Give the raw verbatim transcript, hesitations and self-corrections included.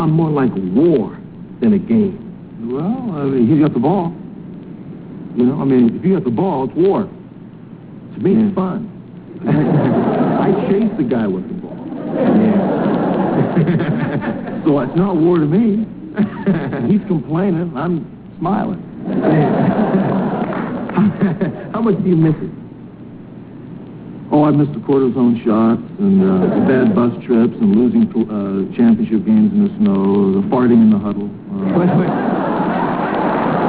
I'm more like war than a game. Well, I mean, he's got the ball. You know, I mean, if you got the ball, it's war. To me, Yeah. it's fun. I chase the guy with the ball. Yeah. So it's not war to me. He's complaining. I'm smiling. How much do you miss it? Oh, I missed the cortisone shots and uh, the bad bus trips and losing uh, championship games in the snow, the farting in the huddle. Uh, Wait, wait.